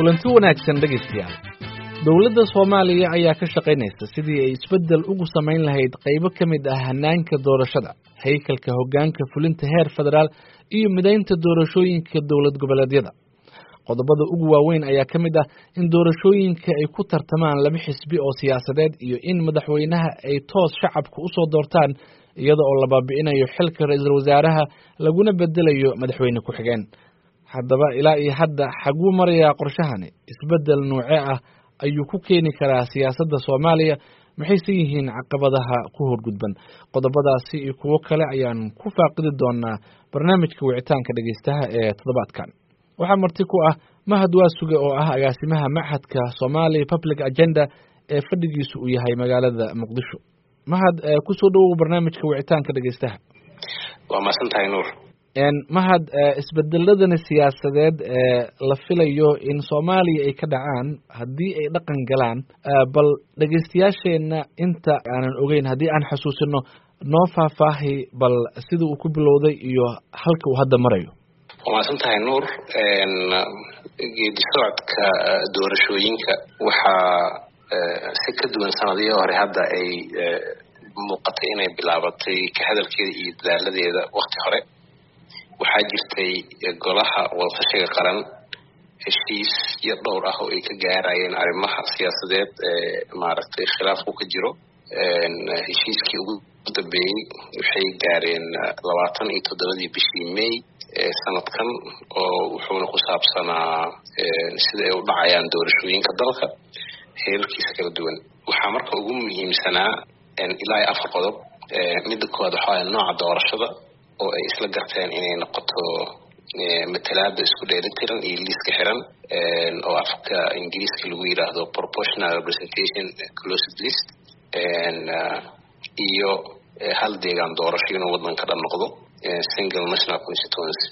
kulanti wanaagsan dhegeystayaal. Dowladda Soomaaliya ayaa ka shaqeynaysa sidii ay isbedel ugu sameyn lahayd qaybo ka mid ah hanaanka doorashada, haykalka hoggaanka fulinta heer federaal iyo mideynta doorashooyinka dowlad goboleedyada. Qodobada ugu waaweyn ayaa ka mid ah in doorashooyinka ay ku tartamaan laba xisbi oo siyaasadeed iyo in madaxweynaha ay toos shacabka u soo doortaan iyada oo la baabi'inayo xilka ra'iisul wasaaraha laguna bedelayo madaxweyne ku-xigeen. Haddaba ilaa iyo hadda xaguu marayaa qorshahani? Isbedel noocee ah ayuu ku keeni karaa siyaasadda Soomaaliya? Maxayse yihiin caqabadaha ku horgudban? Qodobadaasi iyo kuwo kale ayaan ku faaqidi doonaa barnaamijka wicitaanka dhegeystaha ee toddobaadkan. Waxaa marti ku ah Mahad Waasuge oo ah agaasimaha Machadka Somali Public Agenda ee fadhigiisu uu yahay magaalada Muqdisho. Mahad, ku soo dhawow barnaamijka wicitaanka dhegeystaha. Waa maasantahay Nuur. Mahad, isbedeladana siyaasadeed la filayo in Soomaaliya ay ka dhacaan haddii ay dhaqan galaan, bal dhegeystayaasheena inta aanan ogeyn haddii aan xasuusino noo faahfaahi bal sida uu ku bilowday iyo halka uu hadda marayo. Waa maasantahay Nuur. Geedi socodka doorashooyinka waxaa si ka duwan sanadihii hore hadda ay muuqatay inay bilaabatay ka hadalkeeda iyo dadaaladeeda waqti hore. Waxaa jirtay golaha wadashaqeynta qaran heshiis iyo dhowr ah oo ay ka gaarayeen arrimaha siyaasadeed maaragtay khilaafku ka jiro. Heshiiskii ugu dambeeyay waxay gaareen 27 bishii May sanadkan oo wuxuuna ku saabsanaa sida ay u dhacayaan doorashooyinka dalka heerarkiisa kala duwan. Waxaa marka ugu muhiimsanaa ilaa 4 qodob. Midda koowaad waxaa nooca doorashada oo ay isla garteen inay noqoto matalaada isku dheelitiran iyo liiska xiran oo afka Ingiriiska lagu yiraahdo proportional representation closed list iyo hal deegaan doorasho inuu wadanka dhan noqdo single national constituency.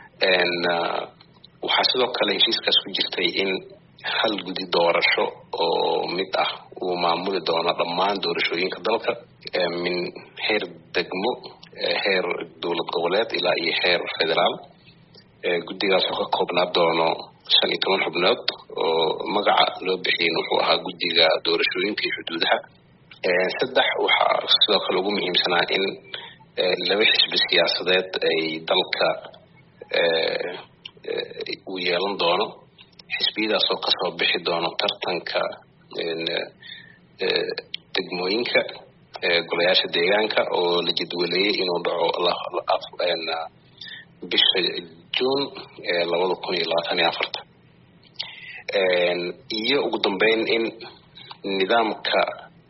Waxaa sidoo kale heshiiskaas ku jirtay in hal gudi doorasho oo mid ah uu maamuli doono dhammaan doorashooyinka dalka min heer degmo, heer dowlad goboleed ilaa iyo heer federaal. Guddigaas oo ka koobnaa doono 15 xubnood oo magaca loo bixiyay wuxuu ahaa guddiga doorashooyinka iyo xuduudaha. 3 waxaa sidoo kale ugu muhiimsanaa in laba xisbi siyaasadeed ay dalka u yeelan doono. Xisbiyadaas oo kasoo bixi doono tartanka degmooyinka golayaasha deegaanka oo la jadwaleeyay inuu dhaco bisha June 2024. Iyo ugu dambeyn in nidaamka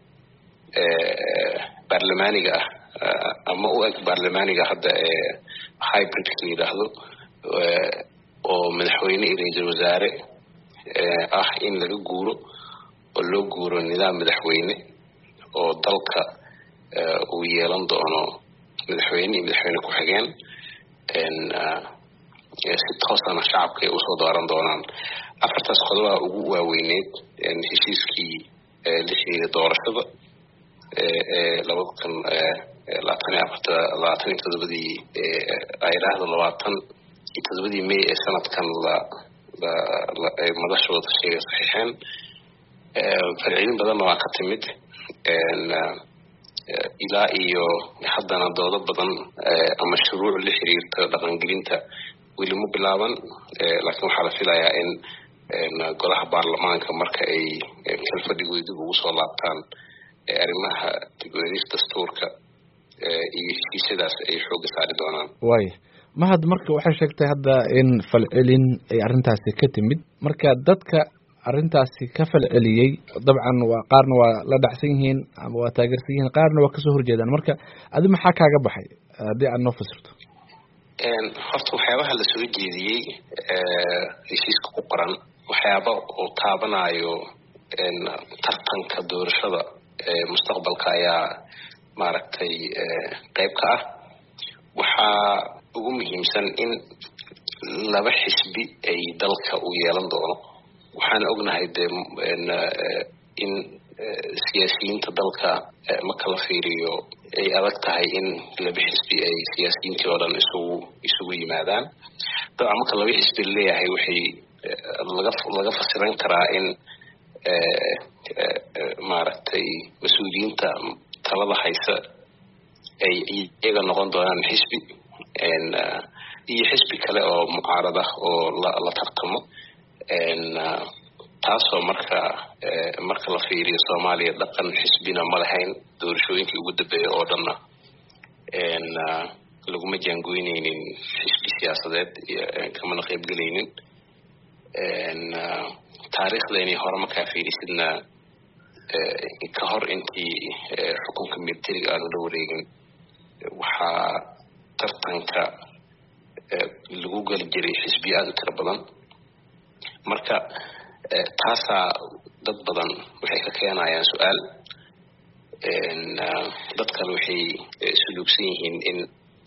baarlamaaniga ah ama u eg baarlamaaniga hadda hybrid la yiraahdo oo madaxweyne iyo ra'iisul wasaare ah in laga guuro oo loo guuro nidaam madaxweyne oo dalka uu yeelan doono madaxweyne iyo madaxweyne ku-xigeen si toosana shacabka ay usoo dooran doonaan. 4taas qodob ugu waaweyneed heshiiskii la xiriira doorashada 27 May ee sanadkan ay madasha wadashaqeynta saxiixeen. Farciin badan waa ka timid ilaa iyo haddana doodo badan ama shuruuc la xiriirta dhaqangelinta weli ma bilaaban, laakiin waxaa la filayaa in golaha baarlamaanka marka ay kalfadhigooda dib ugu soo laabtaan arrimaha dib-u-eegis dastuurka iyo heshiisyadaas ay xoogga saari doonaan. Mahad, marka waxay sheegtay hadda in falcelin ay arrintaasi ka timid. Marka dadka arrintaasi ka falceliyay dabcan waa qaarna waa la dhacsan yihiin ama waa taageersan yihiin, qaarna waa kasoo horjeedaan. Marka adi maxaa kaaga baxay haddii aad noo fasirto? Horta waxyaabaha la soo jeediyey heshiiska ku qoran waxyaaba uu taabanayo tartanka doorashada mustaqbalka ayaa maaragtay qayb ka ah. Waxaa ugu muhiimsan in laba xisbi ay dalka u yeelan doono. Waxaan ognahay in siyaasiyiinta dalka marka la fiiriyo ay adag tahay in laba xisbi ay siyaasiyiintii oo dhan isugu yimaadaan. Dabcan marka laba xisbi leeyahay waxay laga fasiran karaa in maaragtay mas-uuliyiinta talada haysa ay iyaga noqon doonaan xisbi iyo xisbi kale oo mucaarada oo la tartamo taasoo marka la fiiriyo Soomaaliya dhaqan xisbina ma lahayn doorashooyinkii ugu dambeeyay oo dhanna laguma jaangoynaynin xisbi siyaasadeed kamana qaybgelaynin taariikhdeeni hore markaa fiirisidna ka hor intii xukunka militariga aanu la wareegin waxaa tartanka lagu gali jiray xisbiyo aad u tiro badan marka taasaa dad badan waxay ka keenayaan su-aal dad kale waxay suluugsan yihiin in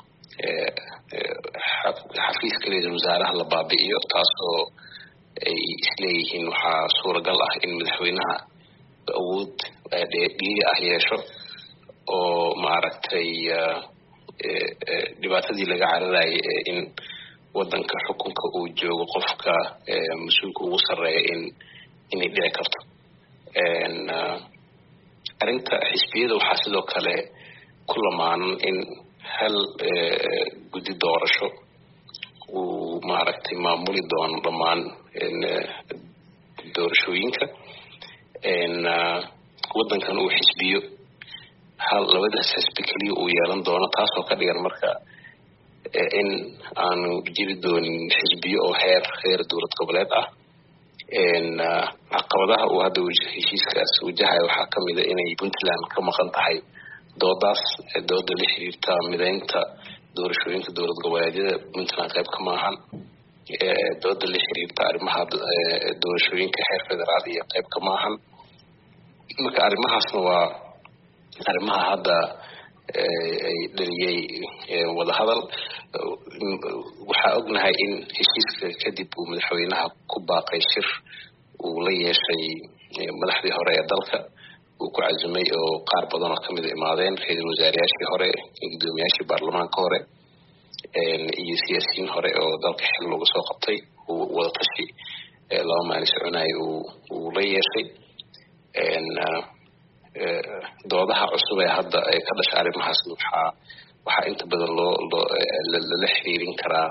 xafiiska ra-iisul wasaaraha la baabi'iyo taasoo ay isleeyihiin waxaa suuragal ah in madaxweynaha awood dhiiri ah yeesho oo maaragtay dhibaatadii laga cararayay in wadanka xukunka uu joogo qofka mas-uulka ugu sarreeya inay dhici karto arrinta xisbiyada waxaa sidoo kale ku lamaanan in hal guddi doorasho uu maaragtay maamuli doono dhammaan doorashooyinka wadankan uu xisbiyo labadaas xisbi keliya uu yeelan doono taasoo ka dhigan marka in aanu jiri doonin xisbiyo oo heer dowlad goboleed ah caqabadaha uu hadda heshiiskaas wajahayo waxaa kamid a inay Puntland ka maqan tahay dooda la xiriirta mideynta doorashooyinka dowlad goboleedyada Puntland qayb kama ahan dooda la xiriirta arrimaha doorashooyinka heer federaal iyo qayb kama ahan marka arrimahaasna waa arrimaha hadda ay dhaliyay wadahadal waxaa ognahay in heshiiska kadib uu madaxweynaha ku baaqay shir uu la yeeshay madaxdii hore ee dalka uu ku cazumay oo qaar badan oo kamid imaadeen ra-iisul wasaarayaashii hore guddoomiyaashii baarlamaanka hore iyo siyaasiyiin hore oo dalka xil lagu soo qabtay uu wada tashi laba maalin soconayay uu la yeeshay doodaha cusub ee hadda ay ka dhashay arrimahaas waxaa inta badan lala xiriirin karaa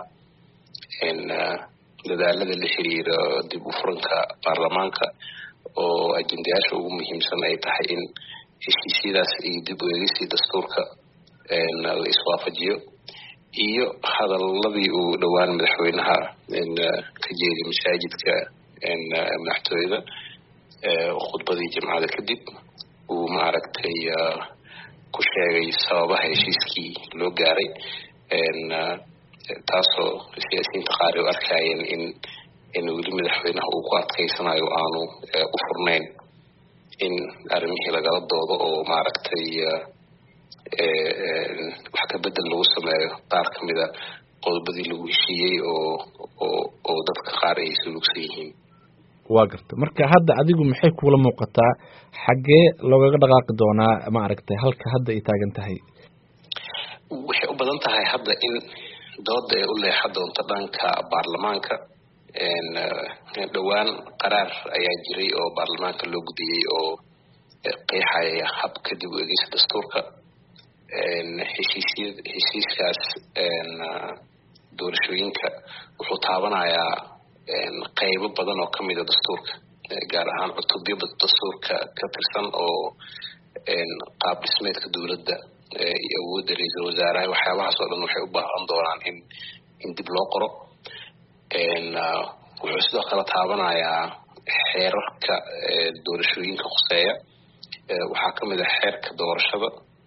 dadaalada la xiriira dib u furanka baarlamaanka oo ajendayaasha ugu muhiimsan ay tahay in heshiisyadaas iyo dib u eegistii dastuurka la iswaafajiyo iyo hadaladii uu dhowaan madaxweynaha ka jeediy masaajidka madaxtooyada khudbadii jimcada kadib uu maaragtay ku sheegay sababaha heshiiskii loo gaaray taasoo siyaasiyiinta qaar ay u arkayeen in weli madaxweynaha uu ku adkaysanayo aanu u furnayn in arrimihii lagala doodo oo maaragtay wax ka bedel lagu sameeyo qaar kamida qodobadii lagu heshiiyey oo dadka qaar ay suluugsan yihiin waa garta marka hadda adigu maxay kuula muuqataa xaggee loogaga dhaqaaqi doonaa maaragtay halka hadda ay taagan tahay waxay u badan tahay hadda in dooda ay u leexan doonto dhanka baarlamaanka dhowaan qaraar ayaa jiray oo baarlamaanka loo gudiyey oo qeexaya habka dib u eegista dastuurka heshiiskaas doorashooyinka wuxuu taabanayaa qaybo badan oo kamida dastuurka gaar ahaan cutubyo dastuurka ka tirsan oo qaab dhismeedka dowladda iyo awoodda ra-iisul wasaaraha waxyaabahaas oo dhan waxay u baahan doonaan in dib loo qoro wuxuu sidoo kale taabanayaa xeerarka doorashooyinka khuseeya waxaa kamid ah xeerka doorashada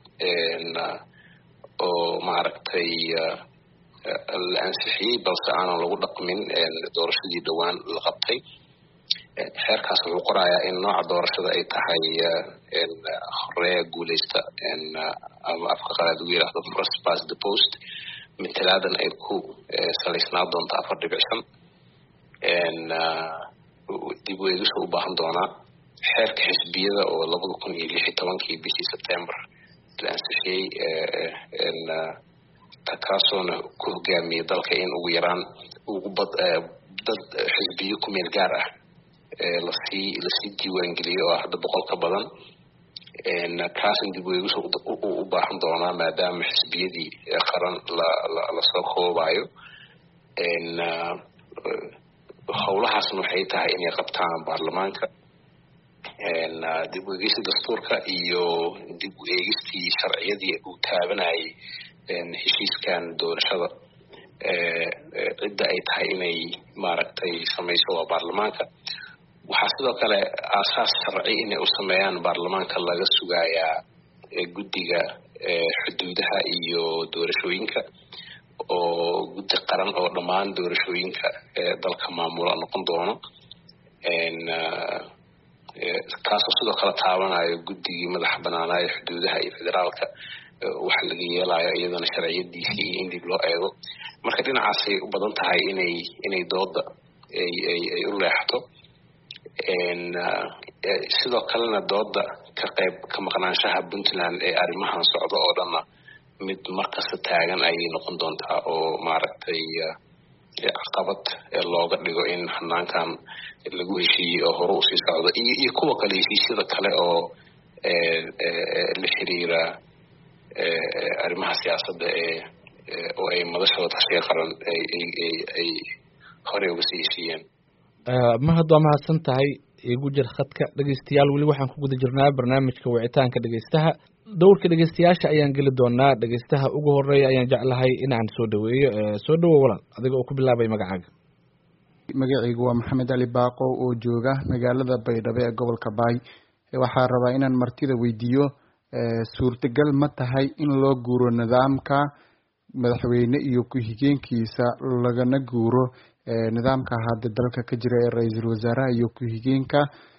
oo maaragtay la ansixiyey balse aanan lagu dhaqmin doorashadii dhowaan la qabtay xeerkaas wuxuu qorayaa in nooca doorashada ay tahay horeeya guuleysta ama afka qalaad ugu yidhaahdo first past the post matalaadan ay ku salaysnaa doonta 4.5 dib u eegis u baahan doonaa xeerka xisbiyada oo 2016 bishii September la ansixiyey kaasoo ku hogaamiyay dalka in ugu yaraan dad xisbiyo ku meel gaar ah lasii diiwaangeliyo oo hadda 100 ka badan kaasin dib u baahan doonaa maadaama xisbiyadii qaran lasoo koobayo howlahaasna waxay tahay inay qabtaan baarlamaanka dib u eegista dastuurka iyo dib u eegistii sharciyadii uu taabanayay heshiiskan doorashada cidda ay tahay inay maaragtay samayso waa baarlamaanka waxaa sidoo kale aasaas sharci inay u sameeyaan baarlamaanka laga sugayaa guddiga xuduudaha iyo doorashooyinka oo guddi qaran oo dhammaan doorashooyinka dalka maamula noqon doono kaasoo sidoo kale taabanayo guddigii madaxa banaanaayo xuduudaha iyo federaalka waxa laga yeelayo iyadana sharciyadiisii iyo in dib loo eego marka dhinacaasay u badan tahay inay dooda ay u leexato sidoo kalena dooda ka maqnaanshaha Puntland ee arrimahan socdo oo dhanna mid markasta taagan ayay noqon doontaa oo maaragtay caqabad looga dhigo in hanaankan lagu heshiiyo oo hore usii socdo iyo kuwa kale heshiisyada kale oo la xiriira arrimaha siyaasadda oo ay madashooda tashiga qaran ay hore uga sii heshiiyeen mahad waa mahadsan tahay igu jir khadka dhegeystayaal weli waxaan ku guda jirnaa barnaamijka wicitaanka dhegeystaha dowrka dhegeystayaasha ayaan geli doonaa dhegeystaha ugu horeeya ayaan jeclahay inaan soo dhaweeyo soo dhawow walaal adiga oo ku bilaabay magacaaga magacaygu waa maxamed cali baaqo oo jooga magaalada baydhabo ee gobolka baay waxaan rabaa inaan martida weydiiyo suurtagal ma tahay in loo guuro nidaamka madaxweyne iyo ku-xigeenkiisa lagana guuro nidaamka hadda dalka ka jira ee ra-iisul wasaaraha iyo ku-xigeenka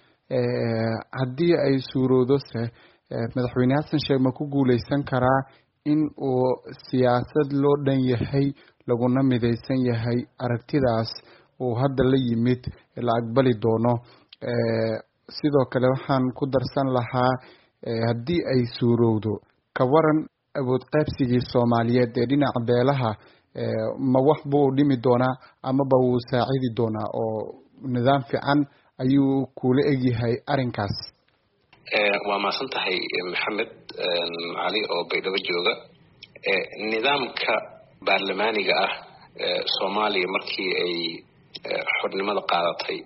haddii ay suurowdo se madaxweyne xasan sheekh ma ku guuleysan karaa in uu siyaasad loo dhan yahay laguna midaysan yahay aragtidaas uu hadda la yimid la aqbali doono sidoo kale waxaan ku darsan lahaa haddii ay suurowdo ka waran awood qaybsigii Soomaaliyeed ee dhinaca beelaha ma wax buu dhimi doonaa amaba wuu saacidi doonaa oo nidaam fiican ayuu kula egyahay arrinkaas waa maasan tahay maxamed cali oo baydhabo jooga nidaamka baarlamaaniga ah Soomaaliya markii ay xornimada qaadatay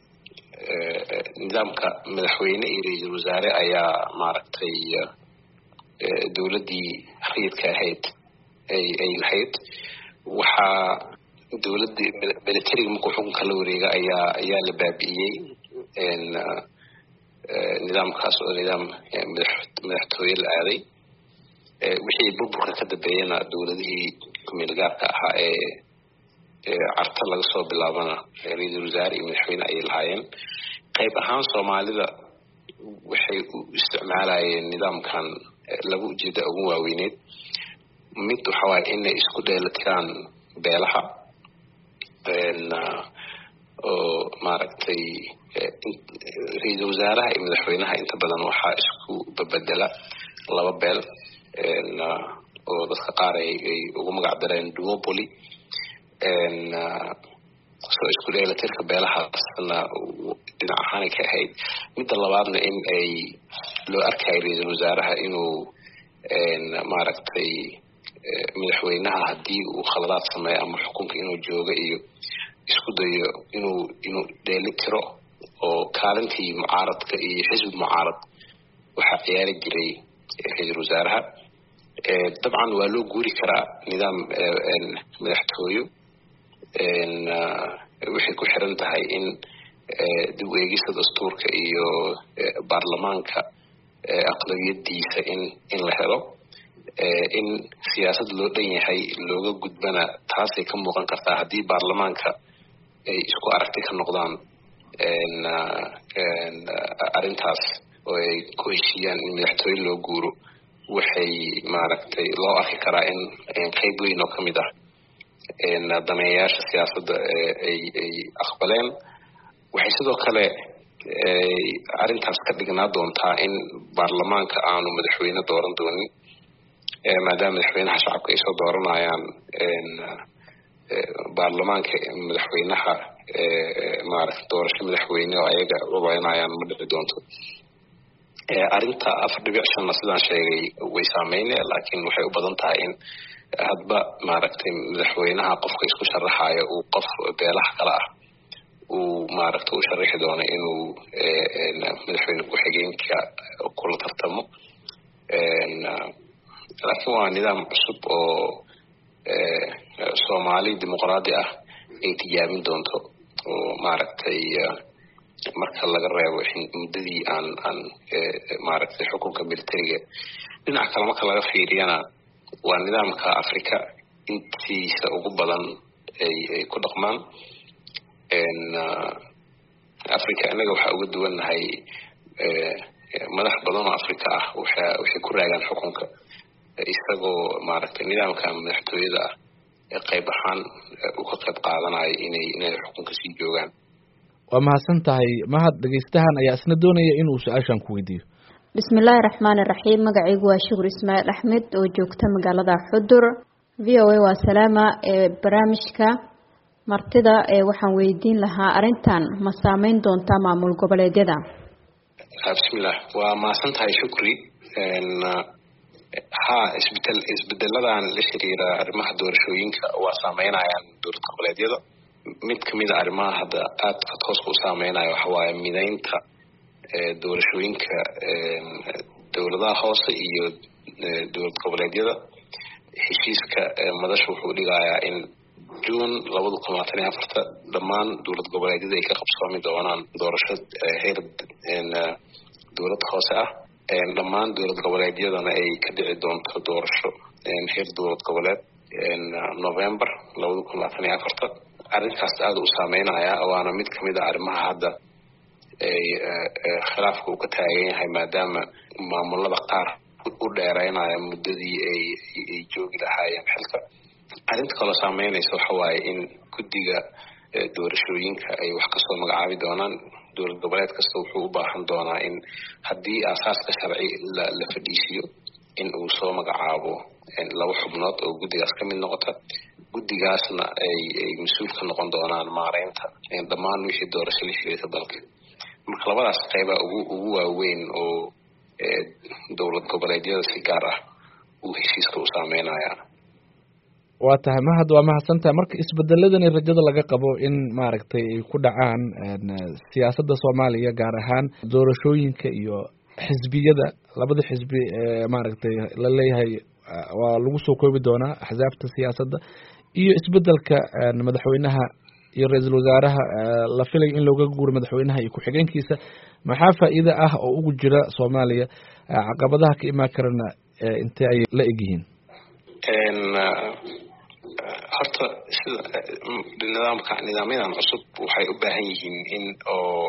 nidaamka madaxweyne iyo ra'iisul wasaare ayaa maaragtay dowladii rayidka ahayd ay lahayd waxaa dowladii militariga markuu xukunka la wareega ayaa la baabi'iyey nidaamkaas oo nidaam madaxtooye la aaday wixii burburka ka dambeeyana dowladihii kumeel gaarka ahaa carta laga soo bilaabana ra'iisul wasaare iyo madaxweyne ayay lahaayeen qayb ahaan Soomaalida waxay u isticmaalayeen nidaamkan lagu ujeeda ugu waaweyneed mid waxa waaye inay isku dheelitiraan beelaha oo maaragtay ra'iisul wasaaraha iyo madaxweynaha inta badan waxaa isku bedela laba beel oo dadka qaar ay ugu magac dareen duopoly soo isku dheelitirka beelahaasna dhinac ahaan ka ahayd midda labaadna in ay loo arkayo ra'iisul wasaaraha inuu maaragtay madaxweynaha haddii uu khaladaad sameeyo ama xukunka inuu joogo iyo isku dayo inuu dheelitiro oo kaalintii mucaaradka iyo xisbi mucaarad waxaa ciyaari jiray ra'iisul wasaaraha dabcan waa loo guuri karaa nidaam madaxtooyo waxay ku xiran tahay in dib u eegista dastuurka iyo baarlamaanka aqlabiyadiisa in la helo in siyaasad loo dhan yahay looga gudbana taasay ka muuqan kartaa haddii baarlamaanka ay isku aragti ka noqdaan arrintaas oo ay ku heshiiyaan in madaxtooye loo guuro waxay maaragtay loo arki karaa in qayb weyn oo kamid ah daneeyayaasha siyaasadda ay aqbaleen waxay sidoo kale arrintaas ka dhignaa doontaa in baarlamaanka aanu madaxweyne dooran doonin maadaama madaxweynaha shacabka ay soo dooranayaan baarlamaanka madaxweynaha maaragtay doorasho madaxweyne oo ayaga rubaynayaan ma dhici doonto. Arrinta 4.5 sidaan sheegay way saameynaya, laakiin waxay u badan tahay in hadba maaragtay madaxweynaha qofka isku sharaxayo uu qof beelaha kale ah uu maaragtay u sharaxi doono inuu madaxweyne ku-xigeenka kula tartamo. laakiin waa nidaam cusub oo Soomaali dimuqraadi ah ay tijaabin doonto oo maaragtay marka laga reebo muddadii aan maaragtay xukunka militariga. dhinaca kale marka laga fiiriyana waa nidaamka Afrika intiisa ugu badan ay ku dhaqmaan. Afrika anaga waxa uga duwanahay madax badan oo Afrika ah waxay ku raagaan xukunka isagoo maaragtay nidaamka madaxtooyada ah ee qayb ahaan u ka qayb qaadanaya inay xukunka sii joogaan. waa mahadsan tahay mahad. dhegeystahan ayaa isna doonaya inuu su-aashan ku weydiiyo. bismillaahi raxmaani raxiim. magacaygu waa Shukur Ismaaciil Axmed oo joogta magaalada Xudur. VOA waa salaama barnaamijka martida waxaan weydiin lahaa arrintan ma saameyn doontaa maamul goboleedyada? bismillaah, waa mahadsan tahay Shukri. isbedeladan la xiriira arrimaha doorashooyinka waa saameynayaan dowlad goboleedyada. mid kamid ah arrimaha hadda aad hoos u saameynaya waxa waaye mideynta doorashooyinka dowladaha hoose iyo dowlad goboleedyada. heshiiska madasha wuxuu dhigayaa in June 2024 dhammaan dowlad goboleedyada ay ka qabsoomi doonaan doorasho heer dowlad hoose ah. dhammaan dowlad goboleedyadana ay ka dhici doonto doorasho heer dowlad goboleed November 2024. arrinkaas aad u saameynaya waana mid kamid ah arrimaha hadda ay khilaafka uu ka taagan yahay maadaama maamulada qaar u dheereynaya muddadii ay joogi lahaayeen xilka. arrinta kale saameynaysa waxa waaye in guddiga doorashooyinka ay wax kasoo magacaabi doonaan. dowlad goboleed kasta wuxuu u baahan doonaa in haddii aasaaska sharci la fadhiisiyo in uu soo magacaabo 2 xubnood oo guddigaas ka mid noqota. guddigaasna ay mas-uul ka noqon doonaan maareynta dhammaan wixii doorasho la xiriirta dalka. marka labadaas qaybaa ugu waaweyn oo dowlad goboleedyada si gaar ah uu heshiiska u saameynaya. waa tahay mahad, waa mahadsantahay. marka isbedeladani rajada laga qabo in maaragtay ay ku dhacaan siyaasadda Soomaaliya gaar ahaan doorashooyinka iyo xisbiyada, labada xisbi maaragtay la leeyahay waa lagu soo koobi doonaa axsaabta siyaasadda iyo isbedelka madaxweynaha iyo ra'iisul wasaaraha la filay in looga guuro madaxweynaha iyo ku-xigeenkiisa. maxaa faa'iido ah oo ugu jira Soomaaliya? caqabadaha ka imaan karana intee ay la egyihiin? horta sida nidaamyadan cusub waxay u baahan yihiin in oo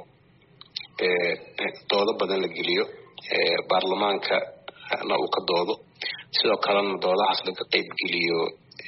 doodo badan la geliyo, baarlamaanka na uu ka doodo, sidoo kalena doodahaas laga qayb geliyo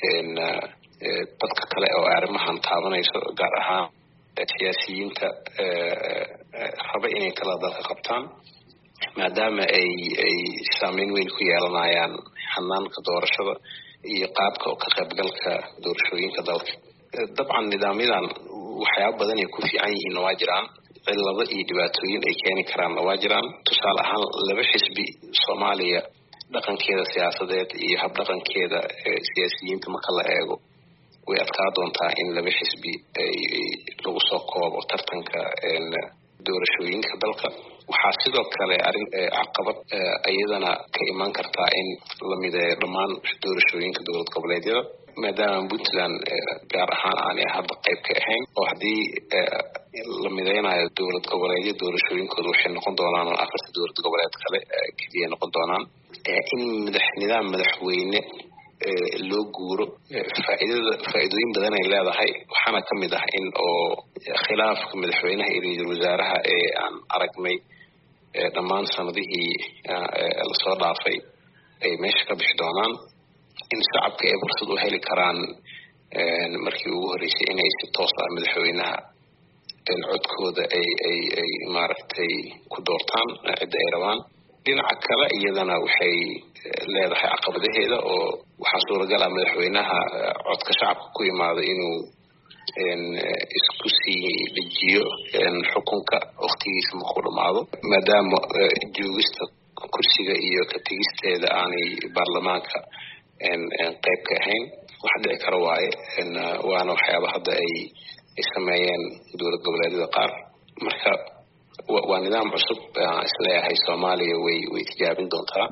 dadka kale oo arrimahan taabanayso, gaar ahaan siyaasiyiinta raba inay talada dalka qabtaan, maadaama ay saameyn weyn ku yeelanayaan hanaanka doorashada iyo qaabka ka qaybgalka doorashooyinka dalka. dabcan nidaamyadan waxyaabo badan ay ku fiican yihiin waa jiraan, cilado iyo dhibaatooyin ay keeni karaan waa jiraan. tusaale ahaan 2 xisbi Soomaaliya dhaqankeeda siyaasadeed iyo habdhaqankeeda siyaasiyiinta marka la eego way adkaa doontaa in 2 xisbi ay lagu soo koobo tartanka doorashooyinka dalka. waxaa sidoo kale arrin caqabad ayadana ka iman kartaa in la mideeyo dhammaan doorashooyinka dowlad goboleedyada, maadaama Puntland gaar ahaan aanay hadda qayb ka ahayn. oo haddii la mideynayo dowlad goboleedyo doorashooyinkooda waxay noqon doonaan 4 dowlad goboleed kale keliya noqon doonaan. in nidaam madaxweyne loo guuro faa'iidooyin badan ay leedahay. waxaana ka mid ah in oo khilaafka madaxweynaha iyo ra'iisul wasaaraha ee aan aragnay dhammaan sanadihii lasoo dhaafay ay meesha ka bixi doonaan. in shacabka ay fursad u heli karaan markii ugu horeysay inay si toos ah madaxweynaha codkooda ay maaragtay ku doortaan cidda ay rabaan. dhinaca kale iyadana waxay leedahay caqabadaheeda oo waxaa suuragal ah madaxweynaha codka shacabka ku yimaada inuu isku sii dejiyo xukunka waqtigiisa markuu dhamaado maadaama joogista kursiga iyo ka tegisteeda aanay baarlamaanka qayb ka ahayn wax dhici kara waaye waana waxyaaba hadda ay sameeyeen dowlad goboleedyada qaar marka waa nidaam cusub isleeyahay Soomaaliya way tijaabin doontaa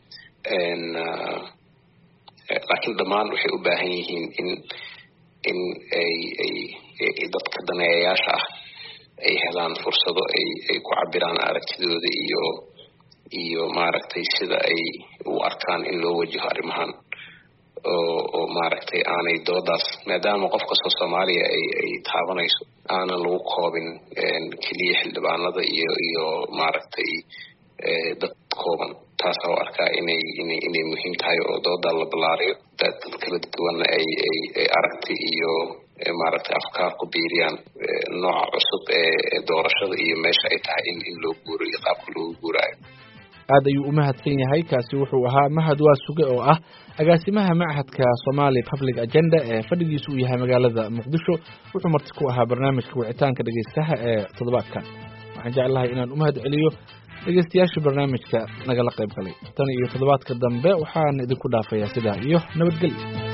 laakiin dhammaan waxay u baahan yihiin in ay dadka daneeyayaasha ah ay helaan fursado ay ku cabiraan aragtidooda iyo maaragtay sida ay u arkaan in loo wajaho arrimahan oo maaragtay aanay doodaas maadaama qof kastoo Soomaaliya ay taabanayso aanan lagu koobin keliya xildhibaanada iyo maaragtay dad kooban taas oo arkaa inay muhiim tahay oo dooda la balaariyo dad kala duwan ay aragti iyo maaragtay afkaar ku biiriyaan nooca cusub ee doorashada iyo meesha ay tahay in loo guuriyo qaabka loo guurayo aad ayuu u mahadsan yahay kaasi wuxuu ahaa Mahad Waasuge oo ah agaasimaha Machadka Somali Public Agenda ee fadhigiisu uu yahay magaalada Muqdisho wuxuu marti ku ahaa barnaamijka wicitaanka dhageystaha ee toddobaadkan waxaan jeclahay inaan u mahad celiyo dhageystayaasha barnaamijka nagala qayb galay tan iyo toddobaadka dambe waxaan idinku dhaafayaa sidaa iyo nabadgelyo